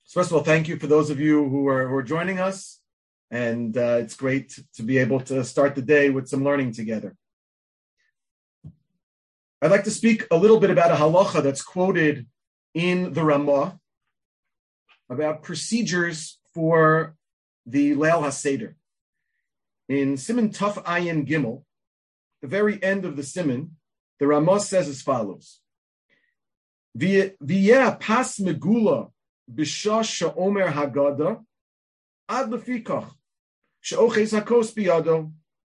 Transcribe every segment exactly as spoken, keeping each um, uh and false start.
So first of all, thank you for those of you who are, who are joining us. And uh, it's great to be able to start the day with some learning together. I'd like to speak a little bit about a halacha that's quoted in the Ramah about procedures for the Leil HaSeder. In Siman Taf Ayin Gimel, the very end of the Siman, the Ramah says as follows: V'yeh pas megula b'shah she'omer haggadah ad lefikach she'oches hakos biyado.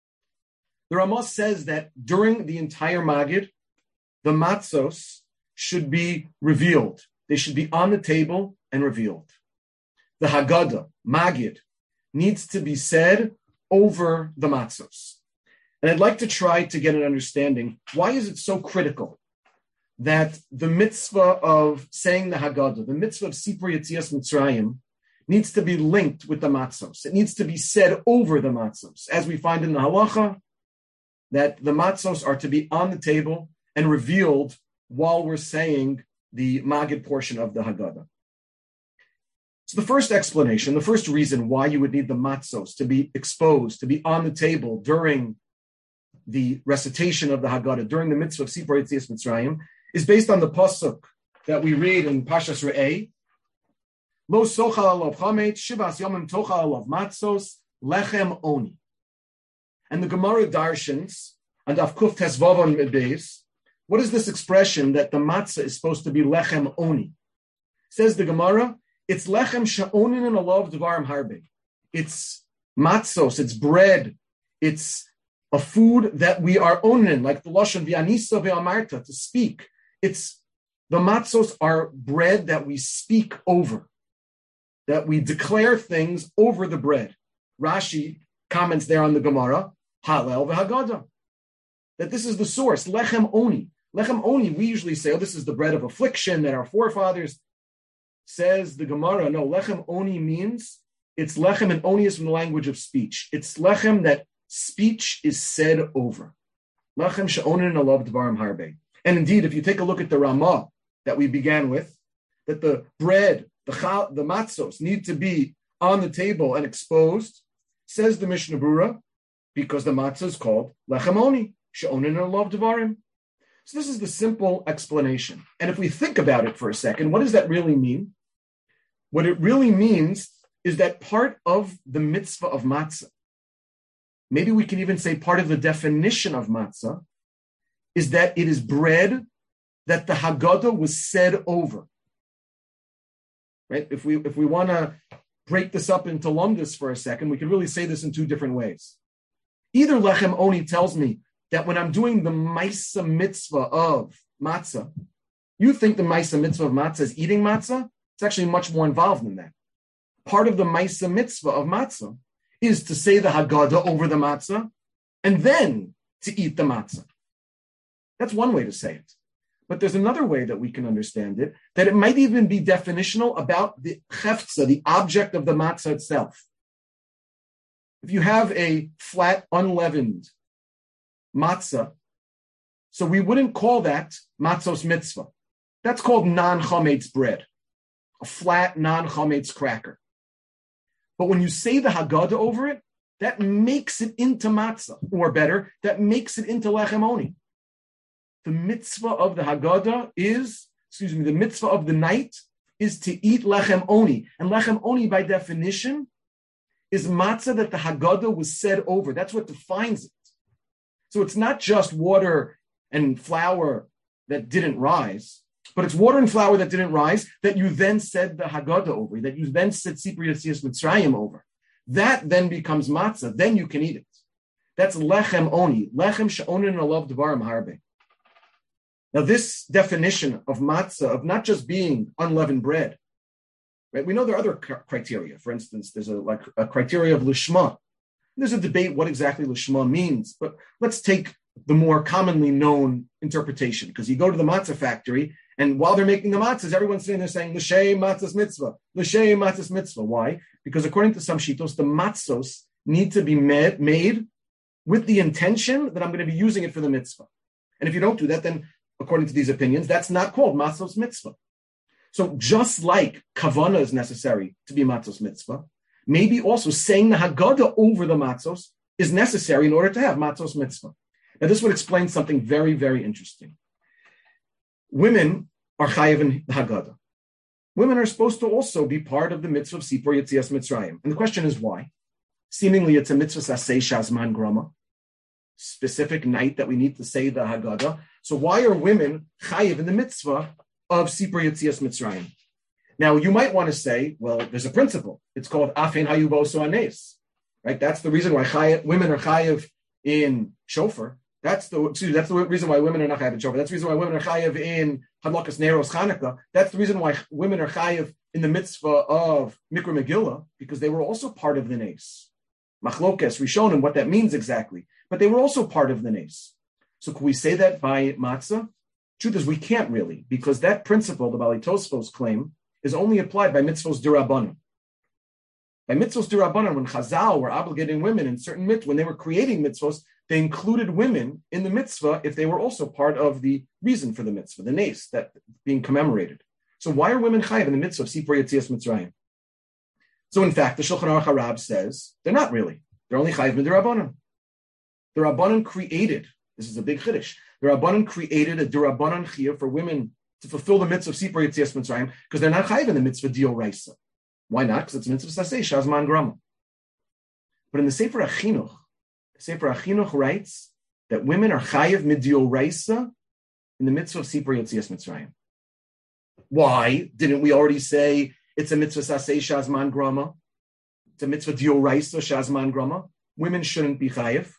The Ramah says that during the entire Magid, the matzos should be revealed. They should be on the table and revealed. The Haggadah, Magid, needs to be said over the matzos. And I'd like to try to get an understanding. Why is it so critical that the mitzvah of saying the Haggadah, the mitzvah of Sipur Yetzias Mitzrayim, needs to be linked with the matzos? It needs to be said over the matzos. As we find in the halacha, that the matzos are to be on the table and revealed while we're saying the Magid portion of the Haggadah. So the first explanation, the first reason why you would need the matzos to be exposed, to be on the table during the recitation of the Haggadah, during the mitzvah of Sipur Yetzias Mitzrayim, is based on the pasuk that we read in Pashas Re'eh. Lo sochal alav chametz, shivas yomim tochal alav matzos, lechem oni. And the Gemara darshans, and Daf Kuf Tesvav on Beis, what is this expression that the matzah is supposed to be lechem oni? Says the Gemara, it's lechem sha'onin and alav dvarim harbe. It's matzos, it's bread, it's a food that we are owning, like the lashon v'anisa ve'amarta, to speak. It's the matzos are bread that we speak over, that we declare things over the bread. Rashi comments there on the Gemara, Halel v'Haggadah, that this is the source, lechem oni. Lechem oni, we usually say, oh, this is the bread of affliction that our forefathers. Says the Gemara, no, lechem oni means it's lechem, and oni is from the language of speech. It's lechem that speech is said over. Lechem she'onin alav dvarim harbe. And indeed, if you take a look at the Ramah that we began with, that the bread, the chal, the matzos need to be on the table and exposed, says the Mishnah Berurah, because the matzah is called lechem oni, she'onin alav dvarim. So this is the simple explanation. And if we think about it for a second, what does that really mean? What it really means is that part of the mitzvah of matzah, maybe we can even say part of the definition of matzah, is that it is bread that the Haggadah was said over. Right? If we if we want to break this up into lumdus for a second, we can really say this in two different ways. Either lechem oni tells me that when I'm doing the Maisa mitzvah of matzah, you think the Maisa mitzvah of matzah is eating matzah? It's actually much more involved than that. Part of the Maisa mitzvah of matzah is to say the Haggadah over the matzah and then to eat the matzah. That's one way to say it. But there's another way that we can understand it, that it might even be definitional about the cheftza, the object of the matzah itself. If you have a flat, unleavened matzah, so we wouldn't call that matzos mitzvah. That's called non-chametz bread, a flat non-chametz cracker. But when you say the Haggadah over it, that makes it into matzah, or better, that makes it into lechem oni. The mitzvah of the Haggadah is, excuse me, the mitzvah of the night is to eat lechem oni. And lechem oni, by definition, is matzah that the Haggadah was said over. That's what defines it. So it's not just water and flour that didn't rise, but it's water and flour that didn't rise that you then said the Haggadah over, that you then said Sipur Yetzias Mitzrayim over. That then becomes matzah. Then you can eat it. That's lechem oni. Lechem she'onin alav dvarim harbe. Now this definition of matzah, of not just being unleavened bread, right? We know there are other criteria. For instance, there's a like a criteria of lishma. There's a debate what exactly lishma means, but let's take the more commonly known interpretation, because you go to the matzah factory, and while they're making the matzahs, everyone's sitting there saying, l'shem matzahs mitzvah, l'shem matzahs mitzvah. Why? Because according to some shitos, the matzos need to be made, made with the intention that I'm going to be using it for the mitzvah. And if you don't do that, then according to these opinions, that's not called matzos mitzvah. So just like kavana is necessary to be matzos mitzvah, maybe also saying the Haggadah over the matzos is necessary in order to have matzos mitzvah. Now this would explain something very, very interesting. Women are chayiv in the Haggadah. Women are supposed to also be part of the mitzvah of Sipur Yetzias Mitzrayim. And the question is why? Seemingly it's a mitzvah sasei shazman grama, specific night that we need to say the Haggadah. So why are women chayiv in the mitzvah of Sipur Yetzias Mitzrayim? Now you might want to say, well, there's a principle. It's called Afein Hayubo Soanes, right? That's the reason why chayiv, women are chayiv in shofar. That's the excuse, that's the reason why women are not chayiv in shofar. That's the reason why women are chayiv in Hadlakas Neros Chanukah. That's the reason why women are chayiv in the mitzvah of Mikra Megillah, because they were also part of the nes. Machlokes, Rishonim, what that means exactly. But they were also part of the nes. So can we say that by matzah? Truth is, we can't really, because that principle, the Bali Tosfos claim, is only applied by mitzvos d'Rabbanan. By mitzvos d'Rabbanan, when Chazal were obligating women in certain mitzvahs, when they were creating mitzvos, they included women in the mitzvah if they were also part of the reason for the mitzvah, the nes, that being commemorated. So why are women chayiv in the mitzvah of Sipur Yetzias Mitzrayim? So in fact, the Shulchan Aruch Harab says they're not really. They're only chayiv d'Rabbanan. The Rabbanan created, this is a big chiddush, the Rabbanan created a d'Rabbanan chiyuv for women to fulfill the mitzvah of Sipur Yetzias Mitzrayim because they're not chayiv in the mitzvah d'Oraisa. Why not? Because it's a mitzvah sasei shazman grama. But in the Sefer HaChinuch, the Sefer HaChinuch writes that women are chayiv mid'Oraisa in the mitzvah of Sipur Yetzias Mitzrayim. Why didn't we already say it's a mitzvah sasei shazman grama? It's a mitzvah d'Oraisa shazman grama. Women shouldn't be chayiv.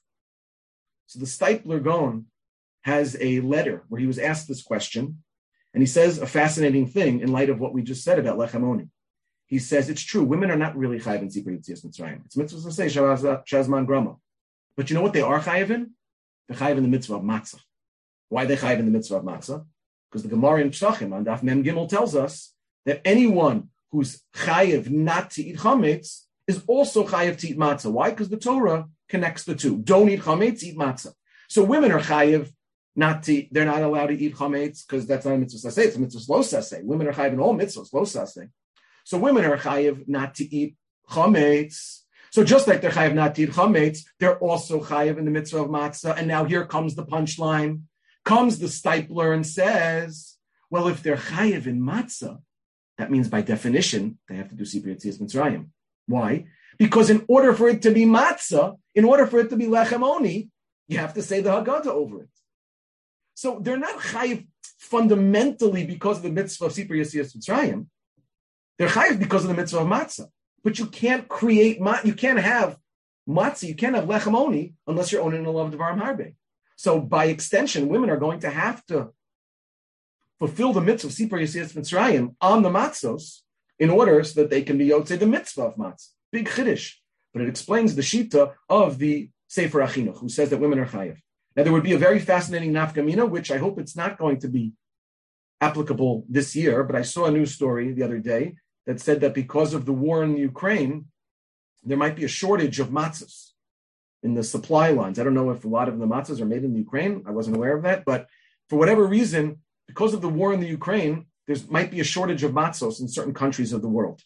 So the Steipler Gaon has a letter where he was asked this question, and he says a fascinating thing in light of what we just said about Lechem Oni. He says it's true, women are not really chayiv in Sipur Yetzias Mitzrayim. It's mitzvah sasei shazman grama. But you know what they are chayiv in? They're chayiv in the mitzvah of matzah. Why are they chayiv in the mitzvah of matzah? Because the Gemara in Psachim on Daf Mem Gimel tells us that anyone who's chayiv not to eat chametz is also chayiv to eat matzah. Why? Because the Torah connects the two. Don't eat chametz, eat matzah. So women are chayiv not to, they're not allowed to eat chametz because that's not a mitzvah saseh, it's a mitzvah lo saseh. Women are chayiv in all mitzvahs, lo saseh. So women are chayiv not to eat chametz. So just like they're chayiv not to eat chametz, they're also chayiv in the mitzvah of matzah. And now here comes the punchline. Comes the Steipler and says, well, if they're chayiv in matzah, that means by definition, they have to do Sipur Yetzias Mitzrayim. Why? Because in order for it to be matzah, in order for it to be lechem oni, you have to say the Haggadah over it. So they're not chayiv fundamentally because of the mitzvah of Sipur Yetzias Mitzrayim. They're chayiv because of the mitzvah of matzah. But you can't create, you can't have matzah, you can't have lechem oni unless you're owning a love devarim harbe. So by extension, women are going to have to fulfill the mitzvah of Sipur Yetzias Mitzrayim on the matzos in order so that they can be yotzei the mitzvah of matzah. Big chiddush. But it explains the shita of the Sefer HaChinuch, who says that women are chayiv. Now there would be a very fascinating nafkamina, which I hope it's not going to be applicable this year, but I saw a news story the other day that said that because of the war in Ukraine, there might be a shortage of matzahs in the supply lines. I don't know if a lot of the matzahs are made in the Ukraine. I wasn't aware of that. But for whatever reason, because of the war in the Ukraine, there might be a shortage of matzos in certain countries of the world.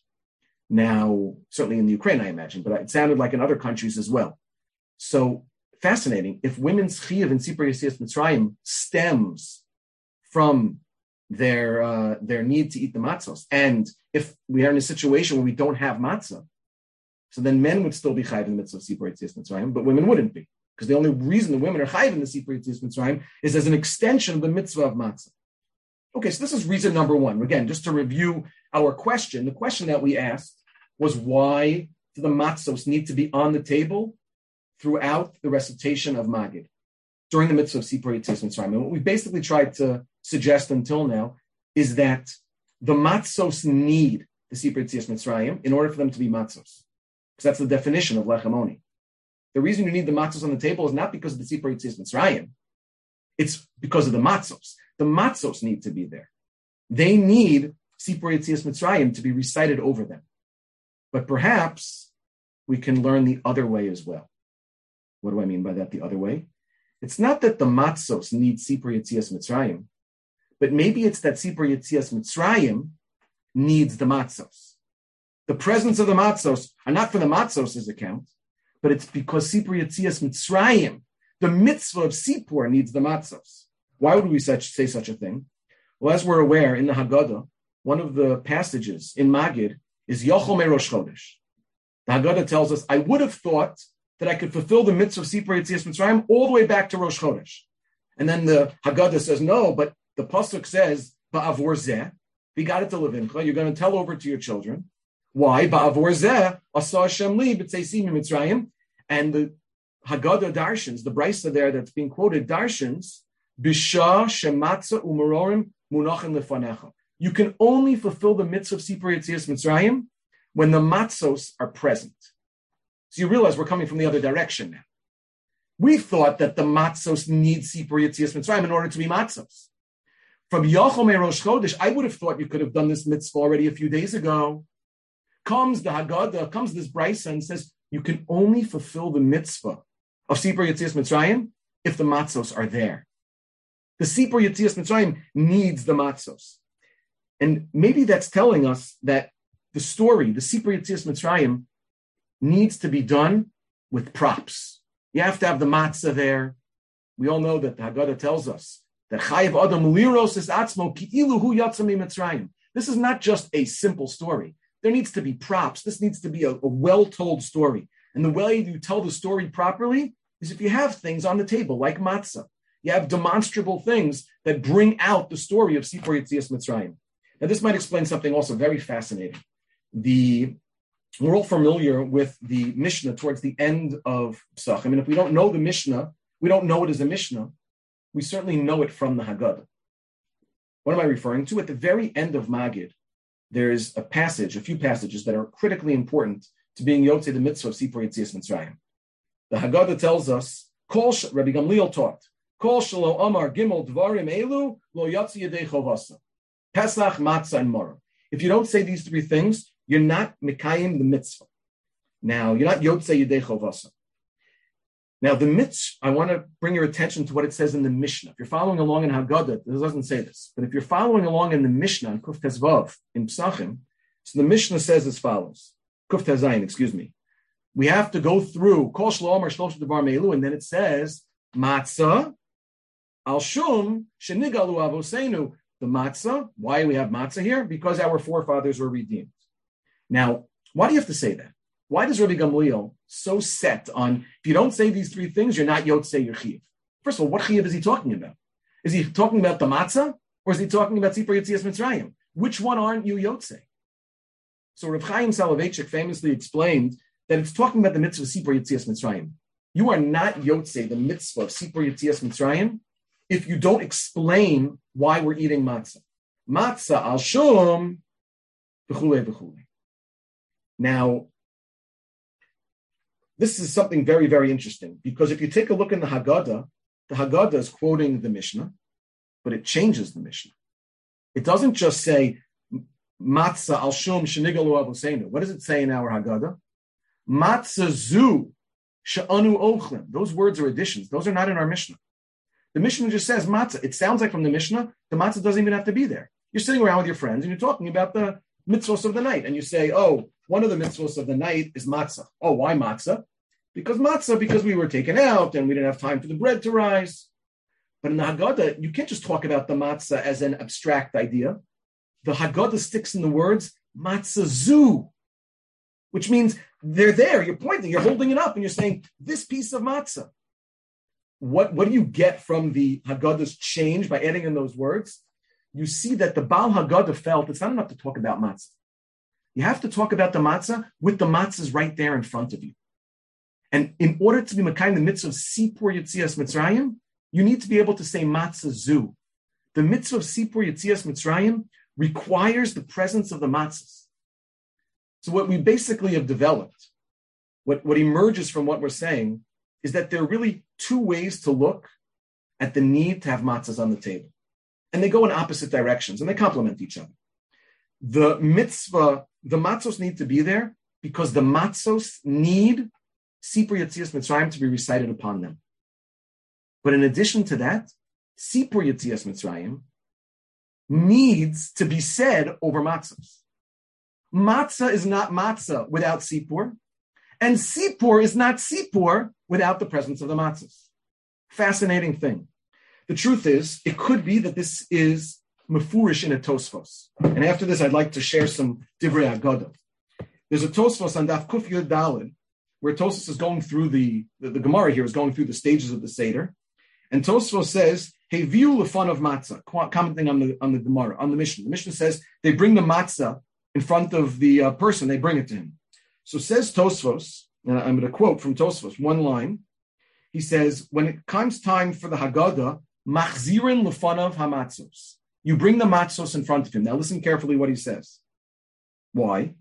Now, certainly in the Ukraine, I imagine, but it sounded like in other countries as well. So fascinating. If women's chiyuv in Sipur Yetzias Mitzrayim stems from their, uh, their need to eat the matzos, and if we are in a situation where we don't have matzah, so then men would still be chayiv in the mitzvah of Sipur Yetzias Mitzrayim, but women wouldn't be. Because the only reason the women are chayiv in the Sipur Yetzias Mitzrayim is as an extension of the mitzvah of matzah. Okay, so this is reason number one. Again, just to review our question, the question that we asked was why do the matzos need to be on the table throughout the recitation of Magid during the mitzvah of Sipur Yetzias Mitzrayim? And what we basically tried to suggest until now is that the matzos need the Sipur Yetzias Mitzrayim in order for them to be matzos. Because that's the definition of lechem oni. The reason you need the matzos on the table is not because of the Sipur Yetzias Mitzrayim. It's because of the matzos. The matzos need to be there. They need Sipur Yetzias Mitzrayim to be recited over them. But perhaps we can learn the other way as well. What do I mean by that, the other way? It's not that the matzos need Sipur Yetzias Mitzrayim, but maybe it's that Sipur Yetzias Mitzrayim needs the matzos. The presence of the matzos are not for the matzos' account, but it's because Sipur Yetzias Mitzrayim, the mitzvah of Sipur, needs the matzos. Why would we such, say such a thing? Well, as we're aware, in the Haggadah, one of the passages in Magid is Yochel Me Rosh Chodesh. The Haggadah tells us, I would have thought that I could fulfill the mitzvah of Sipur Yetzias Mitzrayim all the way back to Rosh Chodesh. And then the Haggadah says, no, but the Pasuk says, Ba'avor zeh, we got it to Levincha, you're going to tell over to your children. Why? Ba'avor zeh, asa Hashem li b'tzeisi mitzrayim. And the Haggadah darshans, the brisa there that's being quoted, darshans, Bisha shematza umarorim munachin lefanecha. You can only fulfill the mitzvah of Sipur Yetzias Mitzrayim when the matzos are present. So you realize we're coming from the other direction now. We thought that the matzos need Sipur Yetzias Mitzrayim in order to be matzos. From Yochel Me Rosh Chodesh, I would have thought you could have done this mitzvah already a few days ago. Comes the Haggadah, comes this brisa and says, you can only fulfill the mitzvah of Sipur Yetzias Mitzrayim if the matzos are there. The Sipur Yetzias Mitzrayim needs the matzos. And maybe that's telling us that the story, the Sipur Yetzias Mitzrayim, needs to be done with props. You have to have the matzah there. We all know that the Haggadah tells us that Chayev Adam Liros is Atzmo Ki'ilu Hu Yatsa Mitzrayim. This is not just a simple story. There needs to be props. This needs to be a, a well-told story. And the way you tell the story properly is if you have things on the table, like matzah. You have demonstrable things that bring out the story of Sipur Yetzias Mitzrayim. Now, this might explain something also very fascinating. The We're all familiar with the Mishnah towards the end of Psachim. I mean, if we don't know the Mishnah, we don't know it as a Mishnah, we certainly know it from the Haggadah. What am I referring to? At the very end of Magid, there's a passage, a few passages that are critically important to being Yotzei the mitzvah of Sipur Yetzias Mitzrayim. The Haggadah tells us, Kol Rabbi Gamliel taught, Kol Shelo Amar Gimel Dvarim Elu Lo Yatsi Yedei Chovasa. Pesach, Matzah, and Morah. If you don't say these three things, you're not Mikayim the mitzvah. Now, you're not Yotzei Yedei Chovasa. Now, the mitzvah, I want to bring your attention to what it says in the Mishnah. If you're following along in Haggadah, it doesn't say this, but if you're following along in the Mishnah, in Kuf Tezvav, in Psachim, so the Mishnah says as follows, Kuf Tezayin, excuse me. We have to go through Kol Shelo Amar Shlosh Devar Me'elu, and then it says, Matzah, Al Shum, Shenigalu Avoseinu. The matzah, why do we have matzah here? Because our forefathers were redeemed. Now, why do you have to say that? Why does Rabbi Gamliel so set on, if you don't say these three things, you're not Yotzei your Chiyuv? First of all, what Chiyuv is he talking about? Is he talking about the matzah, or is he talking about Sipur Yetzias Mitzrayim? Which one aren't you Yotzei? So Rav Chaim Soloveitchik famously explained that it's talking about the mitzvah of Sipur Yetzias Mitzrayim. You are not Yotzei, the mitzvah of Sipur Yetzias Mitzrayim, if you don't explain why we're eating matzah. Matzah al shum, v'chulei v'chulei. Now, this is something very, very interesting, because if you take a look in the Haggadah, the Haggadah is quoting the Mishnah, but it changes the Mishnah. It doesn't just say, Matzah al shum shenigalu avoseinu. What does it say in our Haggadah? Matzah zu she'anu ochlim. Those words are additions. Those are not in our Mishnah. The Mishnah just says matzah. It sounds like from the Mishnah, the matzah doesn't even have to be there. You're sitting around with your friends and you're talking about the mitzvos of the night. And you say, oh, one of the mitzvos of the night is matzah. Oh, why matzah? Because matzah, because we were taken out and we didn't have time for the bread to rise. But in the Haggadah, you can't just talk about the matzah as an abstract idea. The Haggadah sticks in the words matzah zu, which means they're there. You're pointing, you're holding it up and you're saying, this piece of matzah. What, what do you get from the Haggadah's change by adding in those words? You see that the Baal Haggadah felt it's not enough to talk about matzah. You have to talk about the matzah with the matzahs right there in front of you. And in order to be Mekayim the mitzvah of Sipur Yetzias Mitzrayim, you need to be able to say matzah zu. The mitzvah of Sipur Yetzias Mitzrayim requires the presence of the matzahs. So what we basically have developed, what, what emerges from what we're saying, is that there are really two ways to look at the need to have matzahs on the table. And they go in opposite directions, and they complement each other. The mitzvah, the matzos need to be there because the matzos need Sipur Yetzias Mitzrayim to be recited upon them. But in addition to that, Sipur Yetzias Mitzrayim needs to be said over matzos. matzah is not matzah without sipur, and sipur is not sipur without the presence of the matzahs. Fascinating thing. The truth is, it could be that this is mefurish in a Tosfos. And after this, I'd like to share some divrei Agada. There's a Tosfos on Daf Kuf Yud Daled, where Tosfos is going through the, the, the Gemara here is going through the stages of the Seder. And Tosfos says, hey, view the fun of matzah, commenting on the, on the Gemara, on the Mishnah. The Mishnah says they bring the matzah in front of the uh, person, they bring it to him. So says Tosfos, and I'm going to quote from Tosfos, one line. He says, when it comes time for the Haggadah, machzirin lefanav hamatzos. You bring the matzos in front of him. Now listen carefully what he says. Why?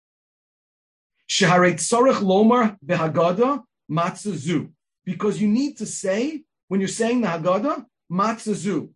Sheharei tzorech lomar behaggadah matzazu. Because you need to say, when you're saying the Haggadah, matzazu.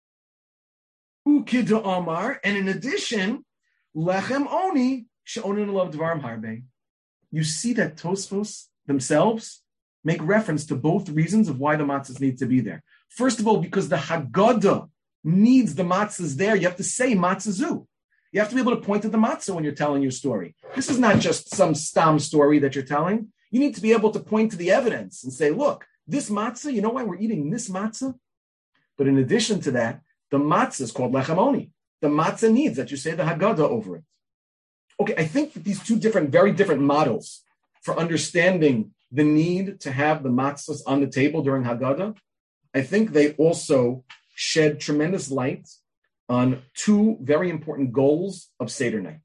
Ukida amar, and in addition, lechem oni she'onin alav dvarim harbe. You see that Tosfos themselves make reference to both reasons of why the matzahs need to be there. First of all, because the Haggadah needs the matzahs there, you have to say matzazu. You have to be able to point to the matzah when you're telling your story. This is not just some stam story that you're telling. You need to be able to point to the evidence and say, look, this matzah, you know why we're eating this matzah? But in addition to that, the matzah is called lechem oni. The matzah needs that you say the Haggadah over it. Okay, I think that these two different, very different models for understanding the need to have the matzahs on the table during Haggadah, I think they also shed tremendous light on two very important goals of Seder night.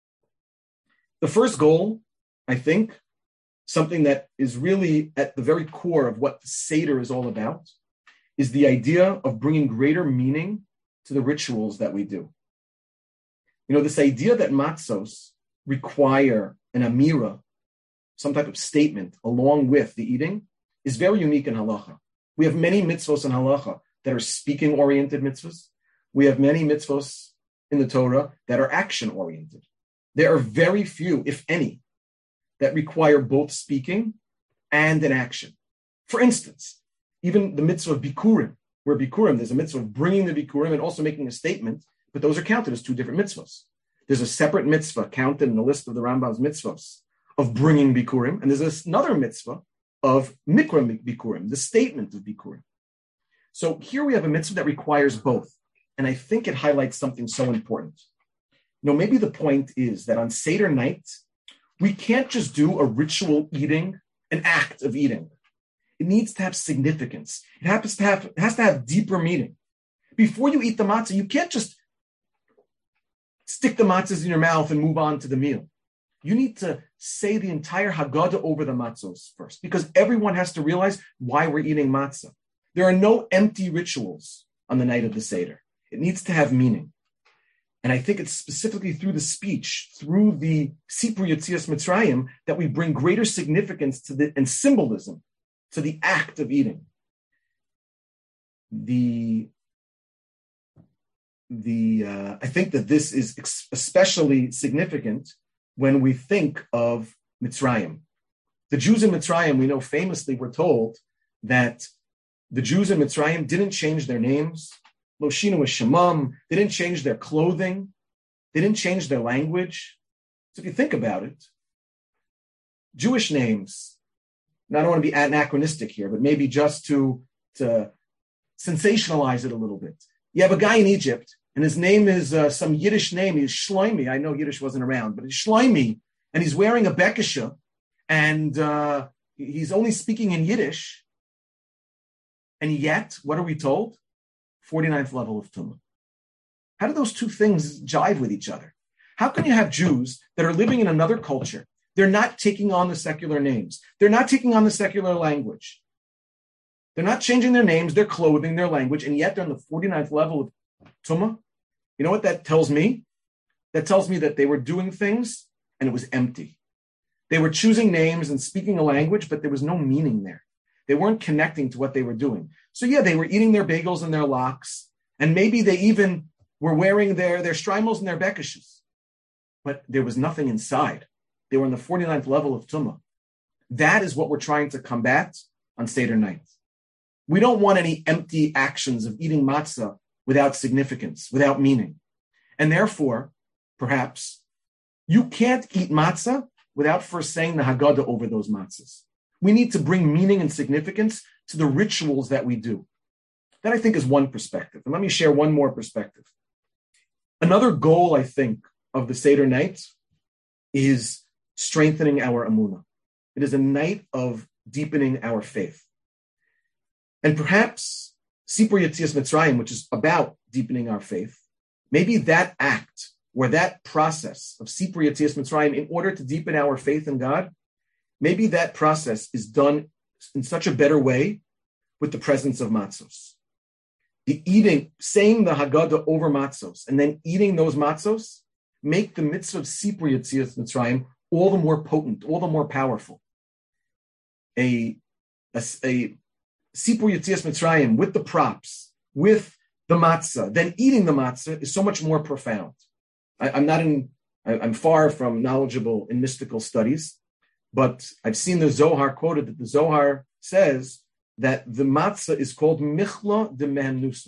The first goal, I think, something that is really at the very core of what the Seder is all about, is the idea of bringing greater meaning to the rituals that we do. You know, this idea that matzos require an amira, some type of statement along with the eating, is very unique in halacha. We have many mitzvos in halacha that are speaking-oriented mitzvahs. We have many mitzvos in the Torah that are action-oriented. There are very few, if any, that require both speaking and an action. For instance, even the mitzvah of bikurim, where bikurim, there's a mitzvah of bringing the bikurim and also making a statement, but those are counted as two different mitzvahs. There's a separate mitzvah counted in the list of the Rambam's mitzvahs of bringing bikurim, and there's another mitzvah of mikra bikurim, the statement of bikurim. So here we have a mitzvah that requires both, and I think it highlights something so important. You know, maybe the point is that on Seder night, we can't just do a ritual eating, an act of eating. It needs to have significance. It happens to have, it has to have deeper meaning. Before you eat the matzah, you can't just stick the matzahs in your mouth and move on to the meal. You need to say the entire Haggadah over the matzos first, because everyone has to realize why we're eating matzah. There are no empty rituals on the night of the Seder. It needs to have meaning. And I think it's specifically through the speech, through the Sipur Yetzias Mitzrayim, that we bring greater significance to the and symbolism to the act of eating. The, the uh, I think that this is ex- especially significant when we think of Mitzrayim. The Jews in Mitzrayim, we know famously, were told that the Jews in Mitzrayim didn't change their names. Lo shinu shemam. They didn't change their clothing. They didn't change their language. So if you think about it, Jewish names, and I don't want to be anachronistic here, but maybe just to, to sensationalize it a little bit. You have a guy in Egypt, and his name is uh, some Yiddish name. He's Shloimi. I know Yiddish wasn't around, but it's Shloimi, and he's wearing a bekisha, and uh, he's only speaking in Yiddish. And yet, what are we told? forty-ninth level of Tumah. How do those two things jive with each other? How can you have Jews that are living in another culture? They're not taking on the secular names. They're not taking on the secular language. They're not changing their names, their clothing, their language, and yet they're on the forty-ninth level of Tumah. You know what that tells me? That tells me that they were doing things and it was empty. They were choosing names and speaking a language, but there was no meaning there. They weren't connecting to what they were doing. So yeah, they were eating their bagels and their lox, and maybe they even were wearing their, their streimels and their bekishes. But there was nothing inside. They were on the forty-ninth level of Tumah. That is what we're trying to combat on Seder night. We don't want any empty actions of eating matzah without significance, without meaning. And therefore, perhaps, You can't eat matzah without first saying the Haggadah over those matzahs. We need to bring meaning and significance to the rituals that we do. That, I think, is one perspective. And let me share one more perspective. Another goal, I think, of the Seder night is strengthening our emunah. It is a night of deepening our faith. And perhaps Sipur Yetzias Mitzrayim, which is about deepening our faith, maybe that act or that process of Sipur Yetzias Mitzrayim, in order to deepen our faith in God, maybe that process is done in such a better way with the presence of matzos. The eating, saying the Haggadah over matzos, and then eating those matzos, make the mitzvah of Sipur Yetzias Mitzrayim all the more potent, all the more powerful. A, a, a Sipur Yetzias Mitzrayim with the props, with the matzah, then eating the matzah is so much more profound. I, I'm not in, I, I'm far from knowledgeable in mystical studies, but I've seen the Zohar quoted that the Zohar says that the matzah is called michla de memnusa,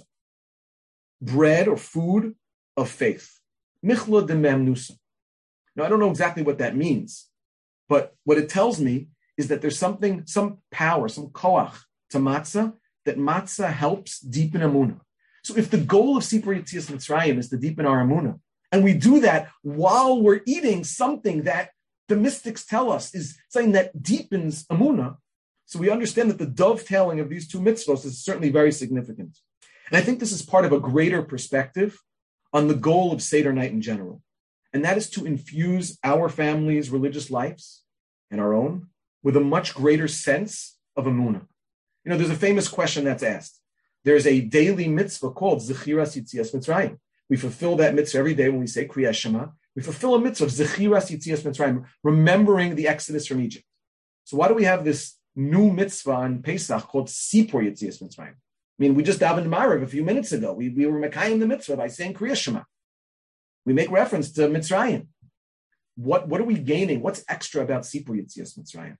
bread or food of faith. Michla de memnusa. Now, I don't know exactly what that means, but what it tells me is that there's something, some power, some koach to matzah, that matzah helps deepen emunah. So if the goal of Sipur Yetzias Mitzrayim is to deepen our emunah, and we do that while we're eating something that the mystics tell us is something that deepens emunah, so we understand that the dovetailing of these two mitzvos is certainly very significant. And I think this is part of a greater perspective on the goal of Seder night in general. And that is to infuse our families' religious lives and our own with a much greater sense of emunah. You know, there's a famous question that's asked. There's a daily mitzvah called Zechiras Yetzias Mitzrayim. We fulfill that mitzvah every day when we say Kriyas Shema. We fulfill a mitzvah of Zechiras Yetzias Mitzrayim, remembering the Exodus from Egypt. So why do we have this new mitzvah on Pesach called Sipur Yetzias Mitzrayim? I mean, we just davened Marav a few minutes ago. We, we were Mekayim the mitzvah by saying Kriyas Shema. We make reference to Mitzrayim. What, what are we gaining? What's extra about Sipur Yetzias Mitzrayim?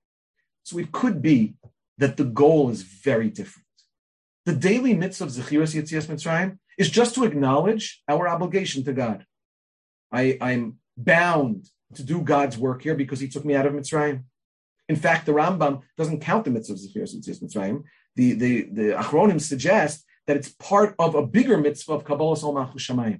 So it could be that the goal is very different. The daily mitzvah of Zechiras Yetzias Mitzrayim is just to acknowledge our obligation to God. I, I'm bound to do God's work here because he took me out of Mitzrayim. In fact, the Rambam doesn't count the mitzvah of Zechiras Yetzias Mitzrayim. The, the, the Achronim suggest that it's part of a bigger mitzvah of Kabbalas Ol Malchus Shamayim.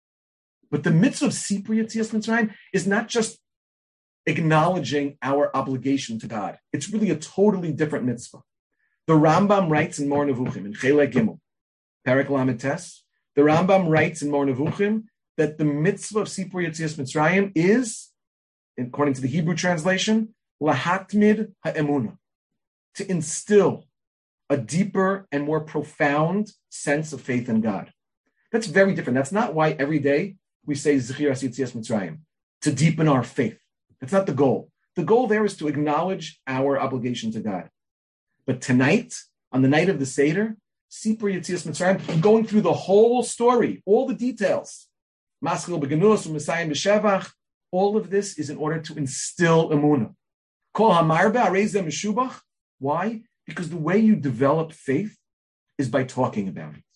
But the mitzvah of Sipur Yetzias Mitzrayim is not just acknowledging our obligation to God. It's really a totally different mitzvah. The Rambam writes in Mor Nevuchim, in Chelek Gimel, Perek Lamed Tes, the Rambam writes in Mor Nevuchim that the mitzvah of Sipur Yetzias Mitzrayim is, according to the Hebrew translation, lahatmid ha'emunah, to instill a deeper and more profound sense of faith in God. That's very different. That's not why every day we say Zechiras Yetzias Mitzrayim, to deepen our faith. That's not the goal. The goal there is to acknowledge our obligation to God. But tonight, on the night of the Seder, Sipur Yetzias Mitzrayim, going through the whole story, all the details, Maschil B'Genus, Messiah B'Shevach, all of this is in order to instill emunah. Kol hamarbe arezeh meshubach. Why? Because the way you develop faith is by talking about it.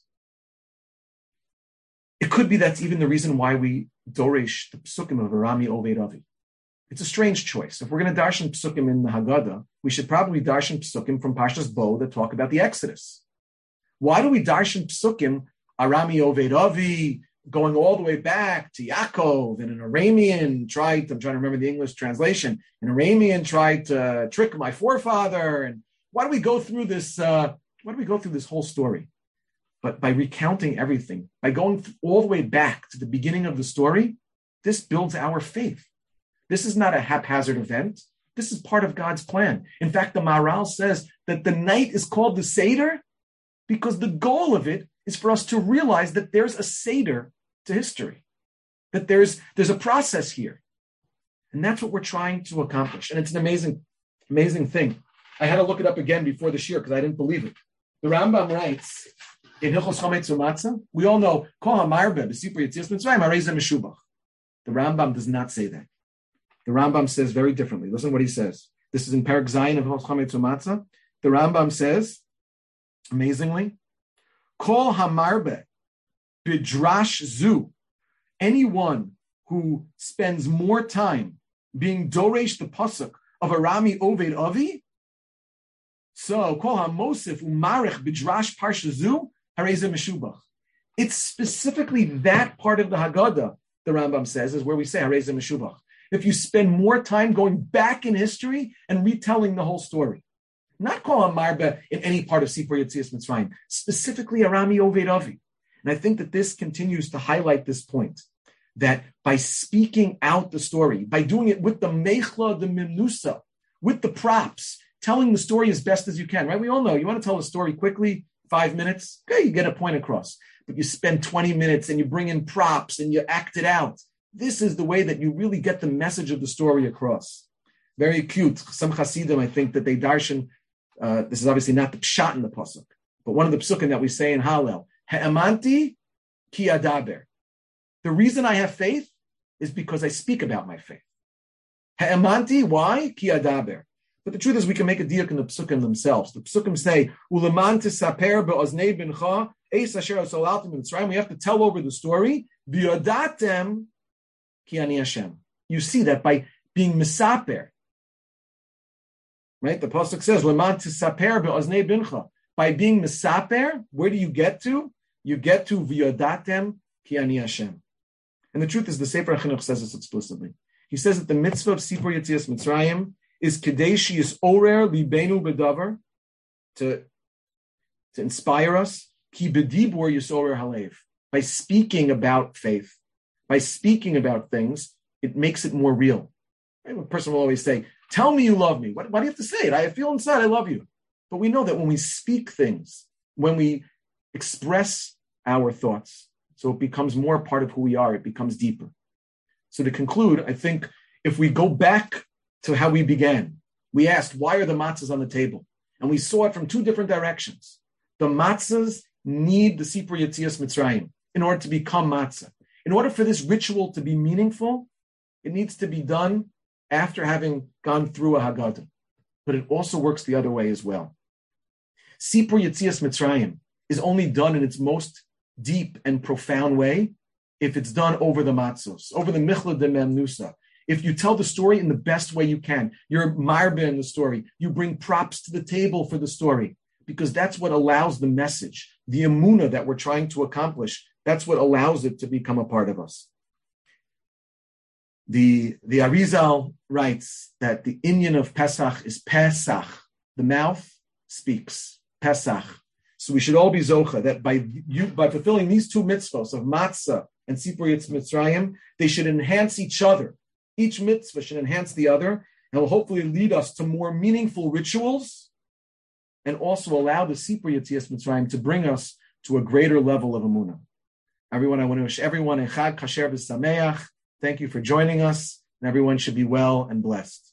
It could be that's even the reason why we doresh the psukim of Arami Oved Avi. It's a strange choice. If we're going to darshan psukim in the Haggadah, we should probably darshan psukim from Parshas Bo that talk about the Exodus. Why do we darshan psukim Arami Oved Avi, going all the way back to Yaakov, and an Aramean tried to, I'm trying to remember the English translation, an Aramean tried to trick my forefather. And why do we go through this? Uh, why do we go through this whole story? But by recounting everything, by going all the way back to the beginning of the story, this builds our faith. This is not a haphazard event. This is part of God's plan. In fact, the Maharal says that the night is called the Seder because the goal of it is for us to realize that there's a Seder to history, that there's, there's a process here. And that's what we're trying to accomplish. And it's an amazing, amazing thing. I had to look it up again before this year because I didn't believe it. The Rambam writes in Hilchos Chometz U'Matzah, we all know, Kol HaMarbe B'Sipur Yetzias Mitzrayim Arezeh Meshubach. The Rambam does not say that. The Rambam says very differently. Listen to what he says. This is in Perek Zayin of Hilchos Chometz U'Matzah. The Rambam says, amazingly, Kol Hamarbe Bidrash Zu, anyone who spends more time being doresh the pasuk of Arami Oved Avi, so kol hamosif umarich bidrash parshazu hareze meshubach. It's specifically that part of the Haggadah, the Rambam says, is where we say hareze meshubach. If you spend more time going back in history and retelling the whole story, not kol hamarba in any part of Sipur Yetzias Mitzrayim, specifically Arami Oved Avi. And I think that this continues to highlight this point, that by speaking out the story, by doing it with the mechla, the minusa, with the props, telling the story as best as you can, right? We all know, you want to tell a story quickly, five minutes, okay, you get a point across. But you spend twenty minutes and you bring in props and you act it out. This is the way that you really get the message of the story across. Very cute. Some Hasidim, I think that they darshan, uh, this is obviously not the pshat in the pasuk, but one of the psukim that we say in Hallel, Ha'amanti ki adaber. The reason I have faith is because I speak about my faith. Ha'amanti, why? Ki adaber. But the truth is, we can make a diuk in the psukim themselves. The psukim say, "Uleman tisaper be'oznei bincha eis asher asolaltem mitzrayim." We have to tell over the story. V'yodatem ki ani Hashem. You see that by being misaper, right? The pasuk says, "Uleman tisaper be'oznei bincha." By being misaper, where do you get to? You get to v'yodatem ki ani Hashem. And the truth is, the Sefer HaChinuch says this explicitly. He says that the mitzvah of Sipur Yetzias Mitzrayim is Kadeshi is Orer Libenu Bedavar, to to inspire us. Ki bedibur yisorer halev. By speaking about faith, by speaking about things, it makes it more real. A person will always say, "Tell me you love me." Why, why do you have to say it? I feel inside I love you. But we know that when we speak things, when we express our thoughts, so it becomes more part of who we are. It becomes deeper. So to conclude, I think if we go back to how we began, we asked, why are the matzahs on the table? And we saw it from two different directions. The matzahs need the Sipur Yetzias Mitzrayim in order to become matzah. In order for this ritual to be meaningful, it needs to be done after having gone through a Haggadah. But it also works the other way as well. Sipur Yetzias Mitzrayim is only done in its most deep and profound way if it's done over the matzos, over the michla de memnusa. If you tell the story in the best way you can, you're marbe in the story, you bring props to the table for the story, because that's what allows the message, the emunah that we're trying to accomplish, that's what allows it to become a part of us. The, the Arizal writes that the inyan of Pesach is Pesach. The mouth speaks. Pesach. So we should all be zocha that by you, by fulfilling these two mitzvahs of matzah and Sipur Yetzias Mitzrayim, they should enhance each other. Each mitzvah should enhance the other and will hopefully lead us to more meaningful rituals and also allow the Sipur Yetzias Mitzrayim to bring us to a greater level of emunah. Everyone, I want to wish everyone a Chag Kasher V'Sameach. Thank you for joining us, and everyone should be well and blessed.